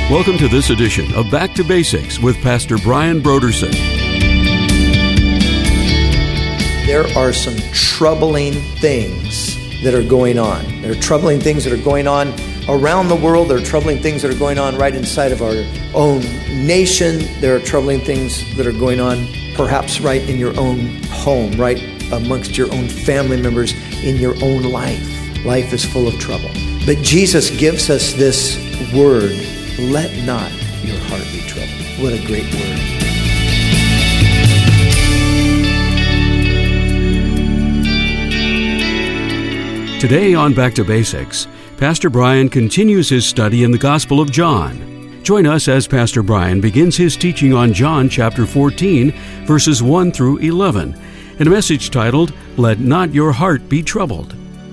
Welcome to this edition of Back to Basics with Pastor Brian Broderson. There are some troubling things that are going on. There are troubling things that are going on around the world. There are troubling things that are going on right inside of our own nation. There are troubling things that are going on perhaps right in your own home, right amongst your own family members, in your own life. Life is full of trouble. But Jesus gives us this word, let not your heart be troubled. What a great word. Today on Back to Basics, Pastor Brian continues his study in the Gospel of John. Join us as Pastor Brian begins his teaching on John chapter 14, verses 1 through 11, in a message titled, Let Not Your Heart Be Troubled.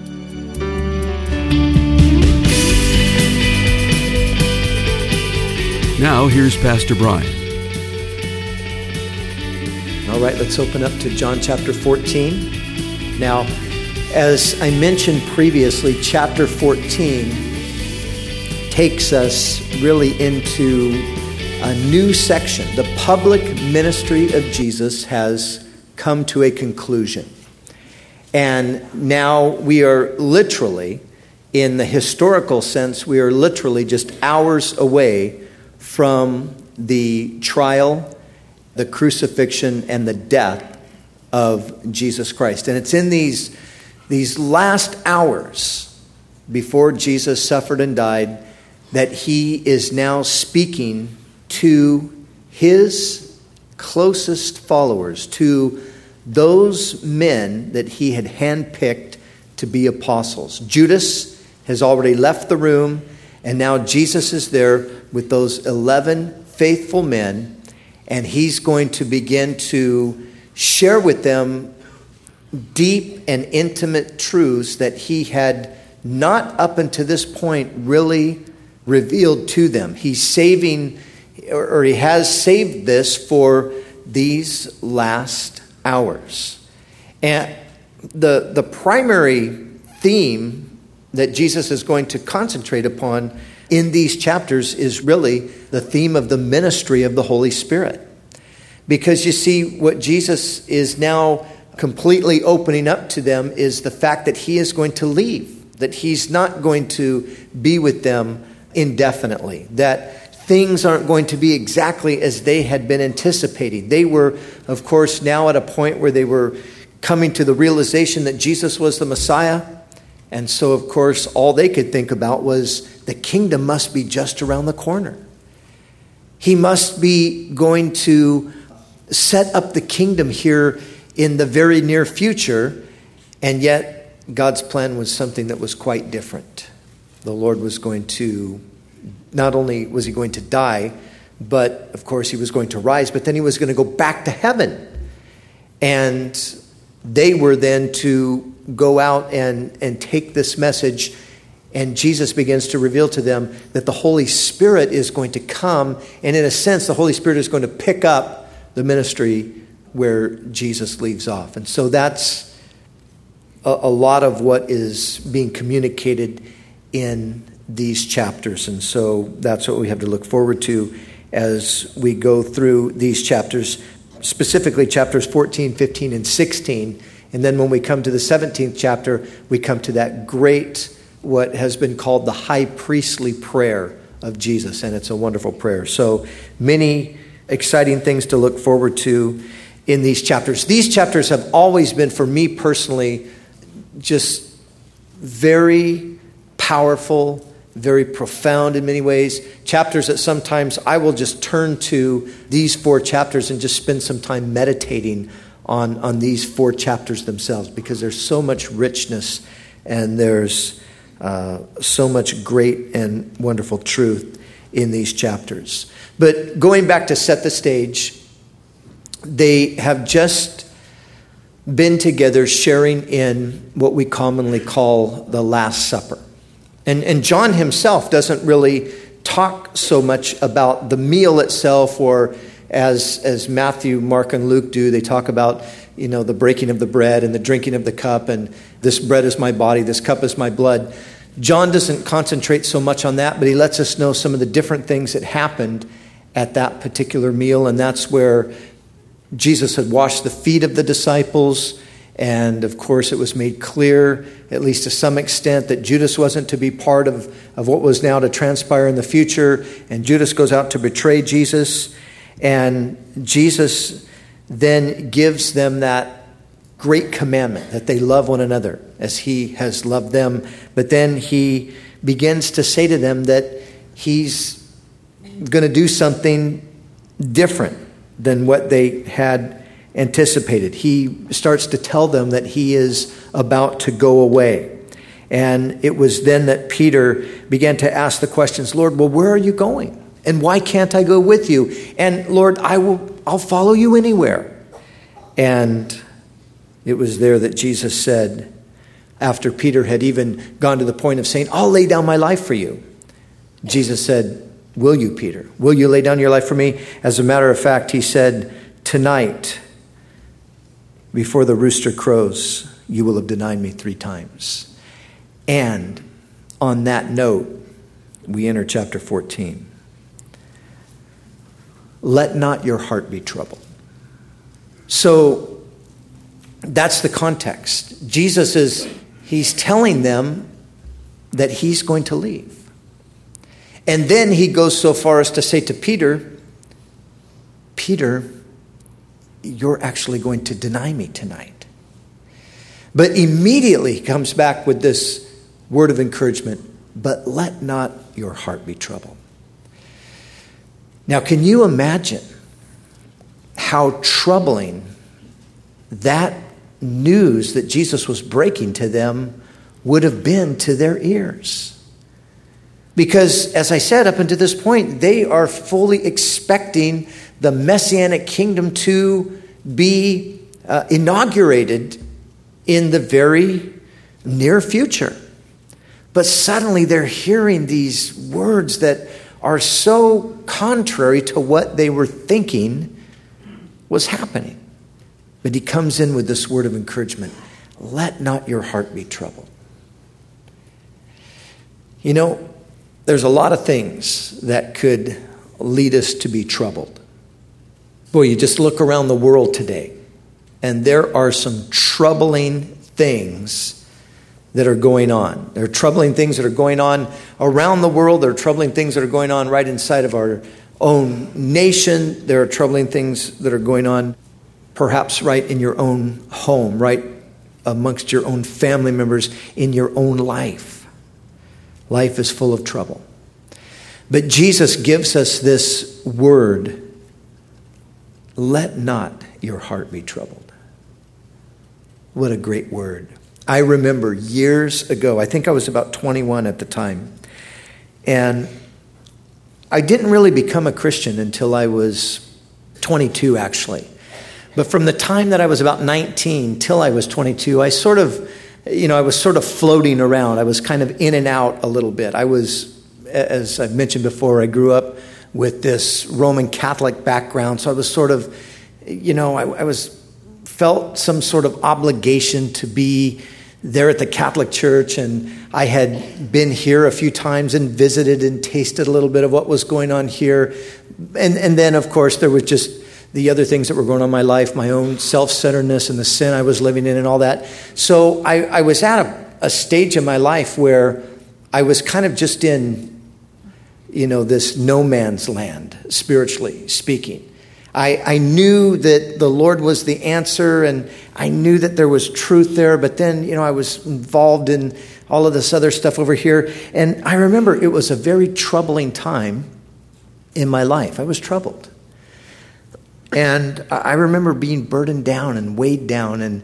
Now, here's Pastor Brian. All right, let's open up to John chapter 14. Now, as I mentioned previously, chapter 14 takes us really into a new section. The public ministry of Jesus has come to a conclusion. And now we are literally, in the historical sense, we are literally just hours away from the trial, the crucifixion, and the death of Jesus Christ. And it's in these last hours before Jesus suffered and died that he is now speaking to his closest followers, to those men that he had handpicked to be apostles. Judas has already left the room, and now Jesus is there with those 11 faithful men, and he's going to begin to share with them deep and intimate truths that he had not up until this point really revealed to them. He's saving, or he has saved this for these last hours. And the primary theme that Jesus is going to concentrate upon in these chapters is really the theme of the ministry of the Holy Spirit. Because you see, what Jesus is now completely opening up to them is the fact that he is going to leave, that he's not going to be with them indefinitely, that things aren't going to be exactly as they had been anticipating. They were, of course, now at a point where they were coming to the realization that Jesus was the Messiah. And so, of course, all they could think about was the kingdom must be just around the corner. He must be going to set up the kingdom here in the very near future. And yet, God's plan was something that was quite different. The Lord was going to, not only was he going to die, but of course he was going to rise, but then he was going to go back to heaven. And they were then to go out and take this message, and Jesus begins to reveal to them that the Holy Spirit is going to come, and in a sense, the Holy Spirit is going to pick up the ministry where Jesus leaves off. And so that's a lot of what is being communicated in these chapters. And so that's what we have to look forward to as we go through these chapters, specifically chapters 14, 15, and 16. And then when we come to the 17th chapter, we come to that great, what has been called the high priestly prayer of Jesus. And it's a wonderful prayer. So many exciting things to look forward to in these chapters. These chapters have always been, for me personally, just very powerful, very profound in many ways. Chapters that sometimes I will just turn to these 4 chapters and just spend some time meditating on these 4 chapters themselves, because there's so much richness and there's so much great and wonderful truth in these chapters. But going back to set the stage, they have just been together sharing in what we commonly call the Last Supper. And John himself doesn't really talk so much about the meal itself, or as Matthew, Mark, and Luke do. They talk about, the breaking of the bread and the drinking of the cup, and this bread is my body, this cup is my blood. John doesn't concentrate so much on that, but he lets us know some of the different things that happened at that particular meal, and that's where Jesus had washed the feet of the disciples, and of course it was made clear, at least to some extent, that Judas wasn't to be part of what was now to transpire in the future, and Judas goes out to betray Jesus, and Jesus then gives them that great commandment that they love one another as he has loved them. But then he begins to say to them that he's going to do something different than what they had anticipated. He starts to tell them that he is about to go away. And it was then that Peter began to ask the questions, Lord, well, where are you going? And why can't I go with you? And Lord, I'll follow you anywhere. And it was there that Jesus said, after Peter had even gone to the point of saying, I'll lay down my life for you. Jesus said, will you, Peter? Will you lay down your life for me? As a matter of fact, he said, tonight, before the rooster crows, you will have denied me 3 times. And on that note, we enter chapter 14. Let not your heart be troubled. So that's the context. Jesus he's telling them that he's going to leave. And then he goes so far as to say to Peter, Peter, you're actually going to deny me tonight. But immediately he comes back with this word of encouragement, but let not your heart be troubled. Now, can you imagine how troubling that news that Jesus was breaking to them would have been to their ears? Because, as I said, up until this point, they are fully expecting the Messianic kingdom to be inaugurated in the very near future. But suddenly they're hearing these words that are so contrary to what they were thinking was happening. But he comes in with this word of encouragement. Let not your heart be troubled. You know, there's a lot of things that could lead us to be troubled. Boy, you just look around the world today, and there are some troubling things that are going on. There are troubling things that are going on around the world. There are troubling things that are going on right inside of our own nation. There are troubling things that are going on perhaps right in your own home, right amongst your own family members, in your own life. Life is full of trouble. But Jesus gives us this word, let not your heart be troubled. What a great word. I remember years ago, I think I was about 21 at the time, and I didn't really become a Christian until I was 22, actually. But from the time that I was about 19 till I was 22, I was sort of floating around. I was kind of in and out a little bit. I was, as I've mentioned before, I grew up with this Roman Catholic background. So I was sort of, felt some sort of obligation to be there at the Catholic Church. And I had been here a few times and visited and tasted a little bit of what was going on here. And then, of course, there was just the other things that were going on in my life, my own self-centeredness and the sin I was living in and all that. So I was at a stage in my life where I was kind of just in, this no man's land, spiritually speaking. I knew that the Lord was the answer, and I knew that there was truth there, but then, I was involved in all of this other stuff over here. And I remember it was a very troubling time in my life. I was troubled. And I remember being burdened down and weighed down. And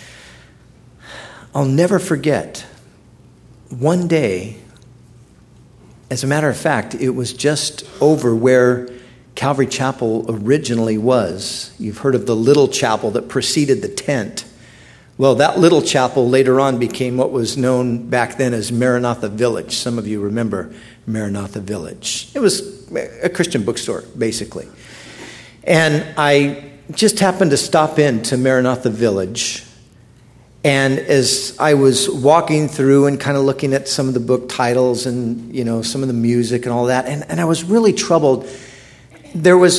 I'll never forget, one day, as a matter of fact, it was just over where Calvary Chapel originally was. You've heard of the little chapel that preceded the tent. Well, that little chapel later on became what was known back then as Maranatha Village. Some of you remember Maranatha Village. It was a Christian bookstore, basically. And I just happened to stop in to Maranatha Village, And as I was walking through and kind of looking at some of the book titles and, some of the music and all that, and I was really troubled. There was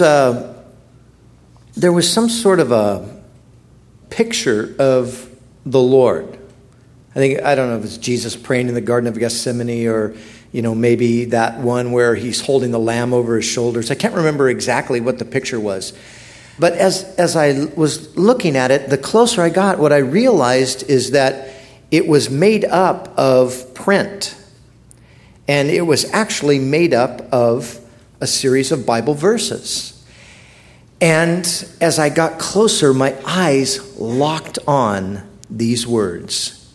some sort of a picture of the Lord. I don't know if it's Jesus praying in the Garden of Gethsemane or, maybe that one where he's holding the lamb over his shoulders. I can't remember exactly what the picture was. But as I was looking at it, the closer I got, what I realized is that it was made up of print. And it was actually made up of a series of Bible verses. And as I got closer, my eyes locked on these words.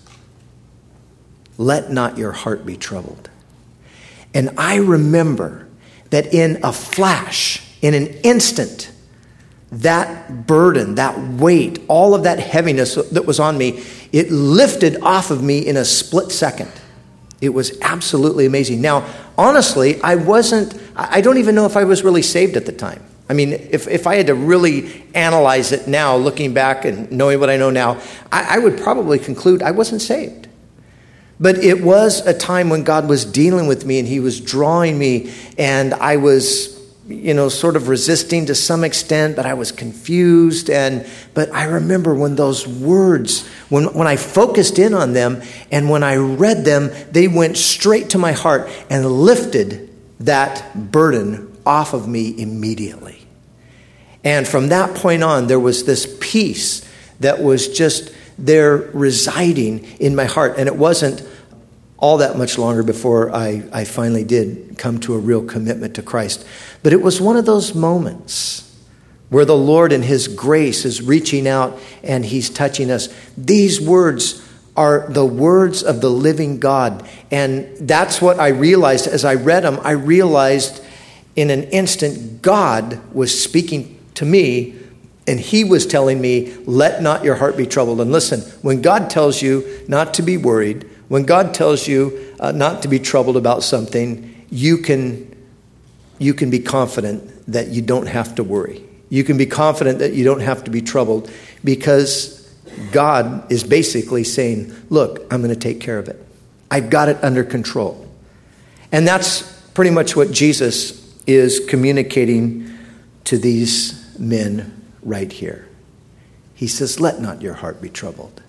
Let not your heart be troubled. And I remember that in a flash, in an instant, that burden, that weight, all of that heaviness that was on me, it lifted off of me in a split second. It was absolutely amazing. Now, honestly, I don't even know if I was really saved at the time. I mean, if I had to really analyze it now, looking back and knowing what I know now, I would probably conclude I wasn't saved. But it was a time when God was dealing with me and he was drawing me, and I was sort of resisting to some extent, but I was confused. But I remember when those words, when I focused in on them and when I read them, they went straight to my heart and lifted that burden off of me immediately. And from that point on, there was this peace that was just there residing in my heart. And it wasn't all that much longer before I finally did come to a real commitment to Christ. But it was one of those moments where the Lord in his grace is reaching out and he's touching us. These words are the words of the living God. And that's what I realized as I read them. I realized in an instant God was speaking to me, and he was telling me, let not your heart be troubled. And listen, when God tells you not to be worried, when God tells you not to be troubled about something, you can be confident that you don't have to worry. You can be confident that you don't have to be troubled, because God is basically saying, look, I'm going to take care of it. I've got it under control. And that's pretty much what Jesus is communicating to these men right here. He says, let not your heart be troubled.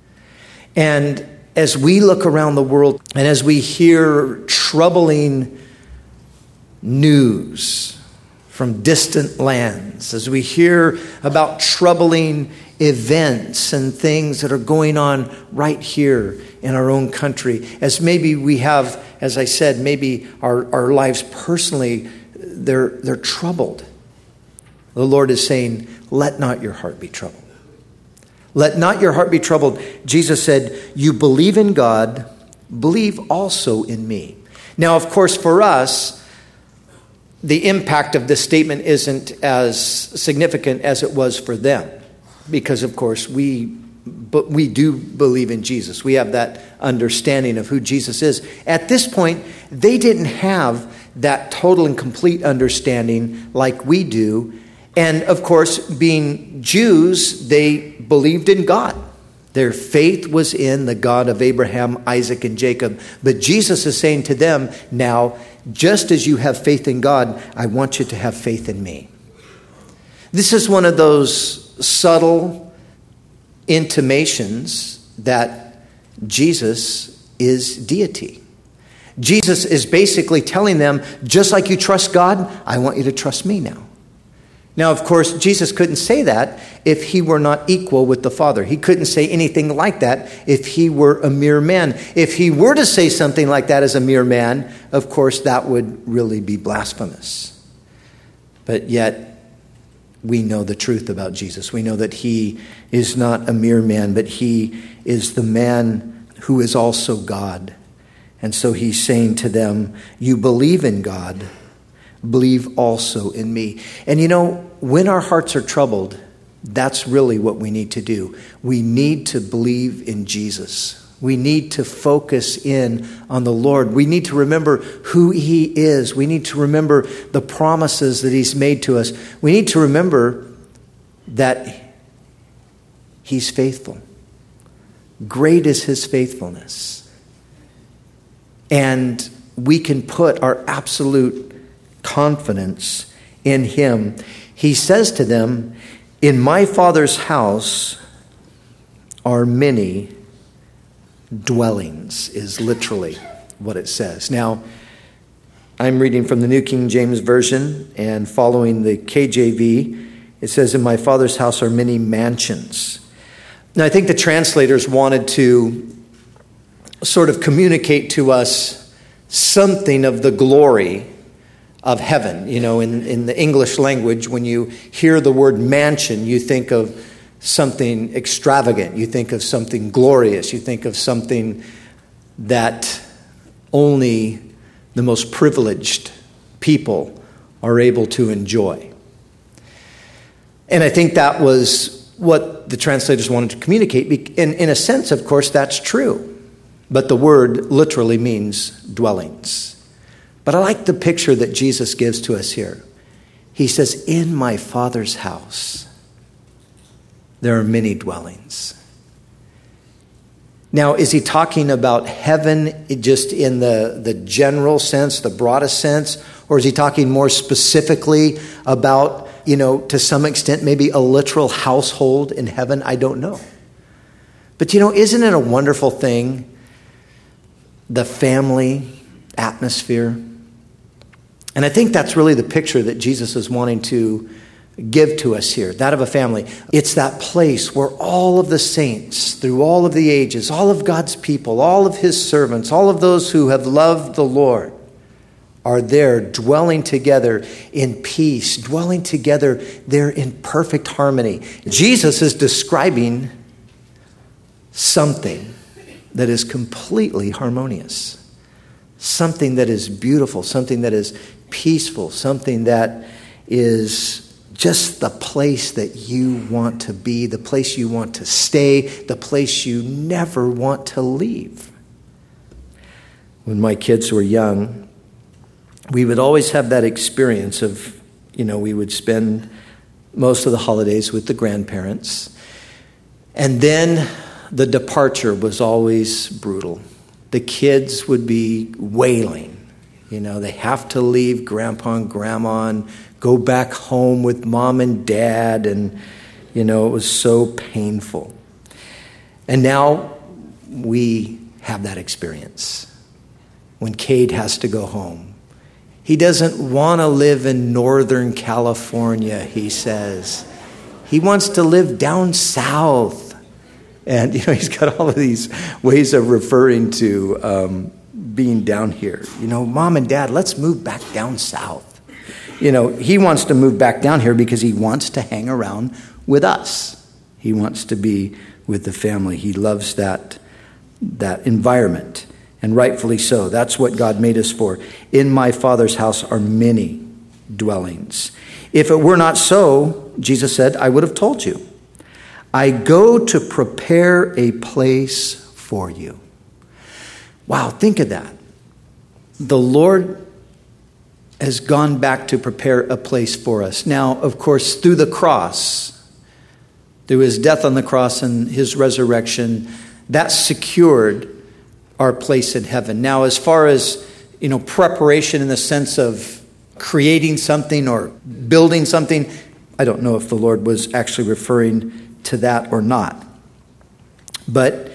And as we look around the world and as we hear troubling news from distant lands, as we hear about troubling events and things that are going on right here in our own country, as maybe we have, as I said, maybe our lives personally, they're troubled. The Lord is saying, let not your heart be troubled. Let not your heart be troubled. Jesus said, you believe in God, believe also in me. Now, of course, for us, the impact of this statement isn't as significant as it was for them. Because, of course, we do believe in Jesus. We have that understanding of who Jesus is. At this point, they didn't have that total and complete understanding like we do. And, of course, being Jews, they believed in God. Their faith was in the God of Abraham, Isaac, and Jacob. But Jesus is saying to them, now, just as you have faith in God, I want you to have faith in me. This is one of those subtle intimations that Jesus is deity. Jesus is basically telling them, just like you trust God, I want you to trust me now. Now, of course, Jesus couldn't say that if he were not equal with the Father. He couldn't say anything like that if he were a mere man. If he were to say something like that as a mere man, of course, that would really be blasphemous. But yet, we know the truth about Jesus. We know that he is not a mere man, but he is the man who is also God. And so he's saying to them, you believe in God, believe also in me. And when our hearts are troubled, that's really what we need to do. We need to believe in Jesus. We need to focus in on the Lord. We need to remember who he is. We need to remember the promises that he's made to us. We need to remember that he's faithful. Great is his faithfulness. And we can put our absolute confidence in him. He says to them, in my Father's house are many dwellings, is literally what it says. Now, I'm reading from the New King James Version and following the KJV. It says, in my Father's house are many mansions. Now, I think the translators wanted to sort of communicate to us something of the glory of heaven. You know, in the English language, when you hear the word mansion, you think of something extravagant. You think of something glorious. You think of something that only the most privileged people are able to enjoy. And I think that was what the translators wanted to communicate. In a sense, of course, that's true. But the word literally means dwellings. But I like the picture that Jesus gives to us here. He says, in my Father's house, there are many dwellings. Now, is he talking about heaven just in the general sense, the broadest sense? Or is he talking more specifically about, to some extent, maybe a literal household in heaven? I don't know. But, isn't it a wonderful thing, the family atmosphere? And I think that's really the picture that Jesus is wanting to give to us here, that of a family. It's that place where all of the saints, through all of the ages, all of God's people, all of his servants, all of those who have loved the Lord are there dwelling together in peace, dwelling together there in perfect harmony. Jesus is describing something that is completely harmonious, something that is beautiful, something that is peaceful, something that is just the place that you want to be, the place you want to stay, the place you never want to leave. When my kids were young, we would always have that experience of, we would spend most of the holidays with the grandparents. And then the departure was always brutal. The kids would be wailing. They have to leave Grandpa and Grandma and go back home with Mom and Dad. And, it was so painful. And now we have that experience. When Cade has to go home, he doesn't want to live in Northern California, he says. He wants to live down south. And, he's got all of these ways of referring to being down here. Mom and Dad, let's move back down south. He wants to move back down here because he wants to hang around with us. He wants to be with the family. He loves that environment, and rightfully so. That's what God made us for. In my Father's house are many dwellings. If it were not so, Jesus said, I would have told you. I go to prepare a place for you. Wow, think of that. The Lord has gone back to prepare a place for us. Now, of course, through the cross, through his death on the cross and his resurrection, that secured our place in heaven. Now, as far as, preparation in the sense of creating something or building something, I don't know if the Lord was actually referring to that or not. But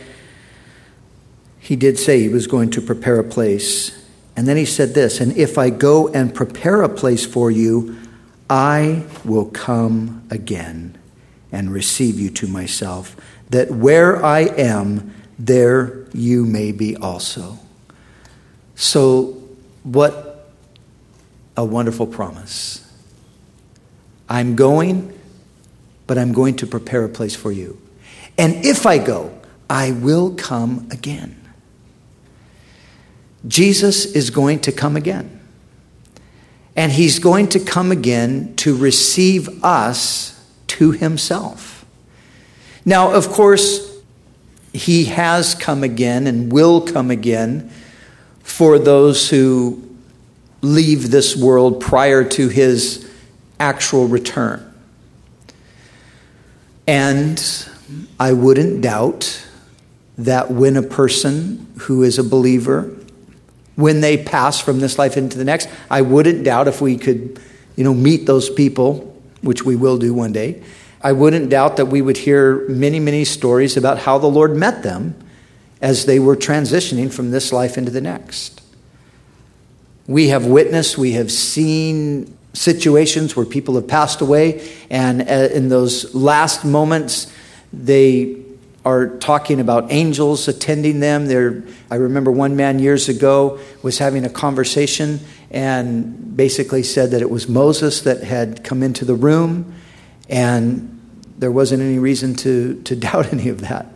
he did say he was going to prepare a place. And then he said this, and if I go and prepare a place for you, I will come again and receive you to myself, that where I am, there you may be also. So what a wonderful promise. I'm going, but I'm going to prepare a place for you. And if I go, I will come again. Jesus is going to come again. And he's going to come again to receive us to himself. Now, of course, he has come again and will come again for those who leave this world prior to his actual return. And I wouldn't doubt that when a person who is a believer, when they pass from this life into the next, I wouldn't doubt if we could, meet those people, which we will do one day. I wouldn't doubt that we would hear many, many stories about how the Lord met them as they were transitioning from this life into the next. We have witnessed, we have seen situations where people have passed away, and in those last moments, they are talking about angels attending them. I remember one man years ago was having a conversation and basically said that it was Moses that had come into the room, and there wasn't any reason to doubt any of that.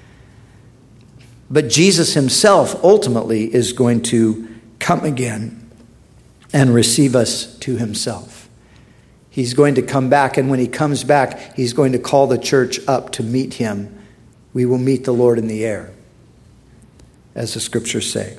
But Jesus himself ultimately is going to come again and receive us to himself. He's going to come back, and when he comes back, he's going to call the church up to meet him. We will meet the Lord in the air, as the scriptures say.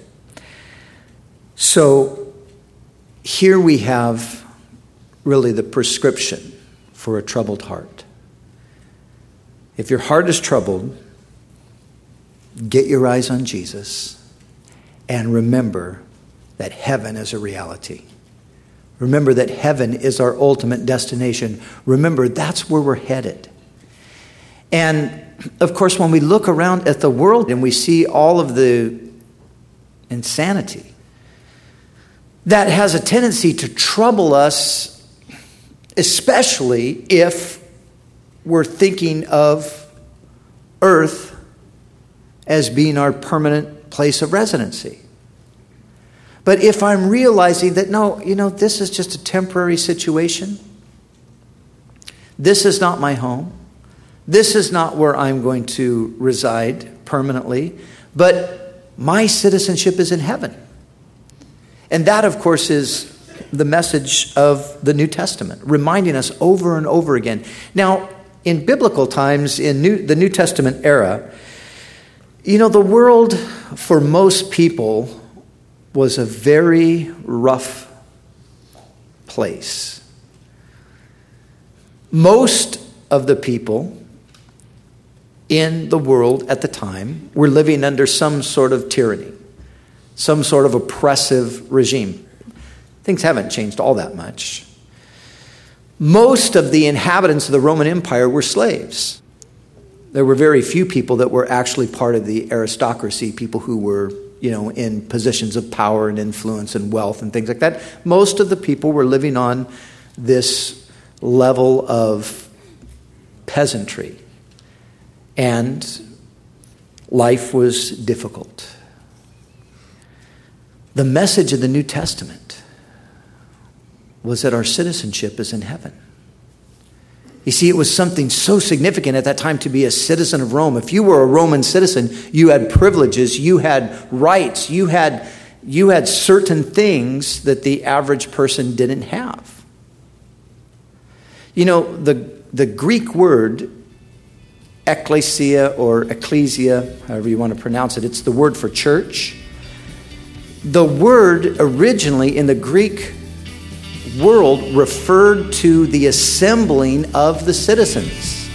So here we have really the prescription for a troubled heart. If your heart is troubled, get your eyes on Jesus and remember that heaven is a reality. Remember that heaven is our ultimate destination. Remember, that's where we're headed. And of course, when we look around at the world and we see all of the insanity, that has a tendency to trouble us, especially if we're thinking of earth as being our permanent place of residency. But if I'm realizing that, no, this is just a temporary situation. This is not my home. This is not where I'm going to reside permanently. But my citizenship is in heaven. And that, of course, is the message of the New Testament, reminding us over and over again. Now, in biblical times, in the New Testament era, the world for most people was a very rough place. Most of the people in the world at the time were living under some sort of tyranny, some sort of oppressive regime. Things haven't changed all that much. Most of the inhabitants of the Roman Empire were slaves. There were very few people that were actually part of the aristocracy, people who were, in positions of power and influence and wealth and things like that. Most of the people were living on this level of peasantry. And life was difficult. The message of the New Testament was that our citizenship is in heaven. You see, it was something so significant at that time to be a citizen of Rome. If you were a Roman citizen, you had privileges, you had rights, you had certain things that the average person didn't have. The Greek word ekklesia or ecclesia, however you want to pronounce it, it's the word for church. The word originally in the Greek world referred to the assembling of the citizens.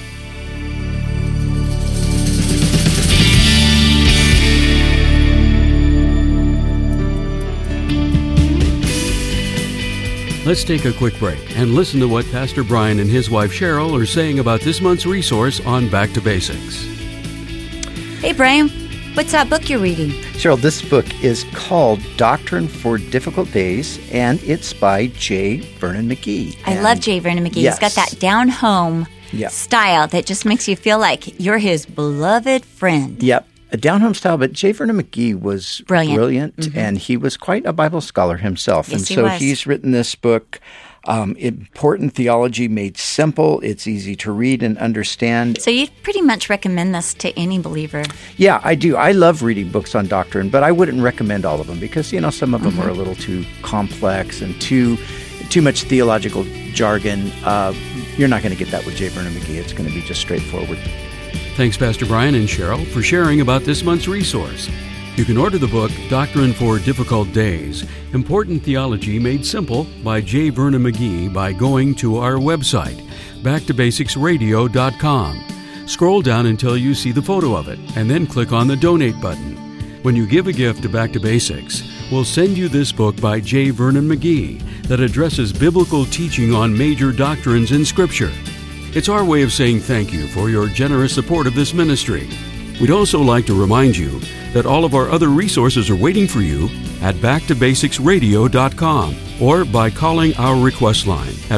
Let's take a quick break and listen to what Pastor Brian and his wife Cheryl are saying about this month's resource on Back to Basics. Hey, Brian. What's that book you're reading? Cheryl, this book is called Doctrine for Difficult Days, and it's by J. Vernon McGee. I love J. Vernon McGee. Yes. He's got that down-home style that just makes you feel like you're his beloved friend. Yep, a down-home style, but J. Vernon McGee was brilliant mm-hmm. and he was quite a Bible scholar himself. Yes, and so he's written this book, Important Theology Made Simple. It's easy to read and understand. So you pretty much recommend this to any believer? Yeah, I do. I love reading books on doctrine, but I wouldn't recommend all of them because, some of them are a little too complex and too much theological jargon. You're not going to get that with J. Vernon McGee. It's going to be just straightforward. Thanks, Pastor Brian and Cheryl, for sharing about this month's resource. You can order the book, Doctrine for Difficult Days, Important Theology Made Simple by J. Vernon McGee by going to our website, backtobasicsradio.com. Scroll down until you see the photo of it, and then click on the Donate button. When you give a gift to Back to Basics, we'll send you this book by J. Vernon McGee that addresses biblical teaching on major doctrines in Scripture. It's our way of saying thank you for your generous support of this ministry. We'd also like to remind you that all of our other resources are waiting for you at backtobasicsradio.com or by calling our request line at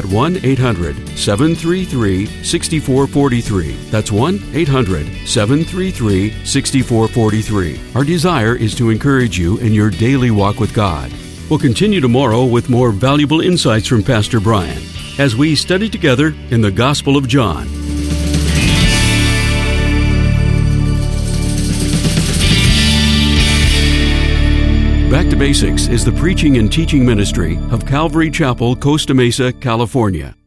1-800-733-6443. That's 1-800-733-6443. Our desire is to encourage you in your daily walk with God. We'll continue tomorrow with more valuable insights from Pastor Brian as we study together in the Gospel of John. Back to Basics is the preaching and teaching ministry of Calvary Chapel, Costa Mesa, California.